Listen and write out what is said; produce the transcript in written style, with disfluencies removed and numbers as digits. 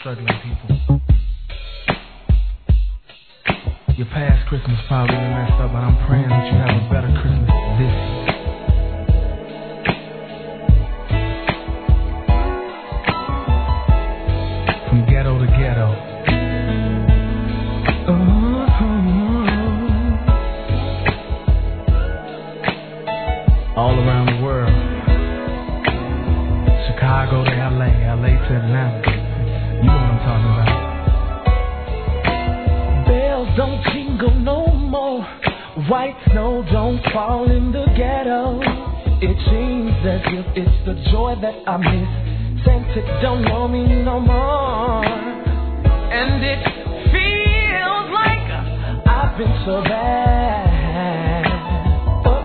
struggling people. Your past Christmas probably been messed up, but I'm praying that you have a better Christmas this year. From ghetto to ghetto. All around the world. Chicago to LA, LA to Atlanta. You know what I'm talking about. Bells don't jingle no more. White snow don't fall in the ghetto. It seems as if it's the joy that I miss. Santa don't know me no more. And it feels like I've been so bad.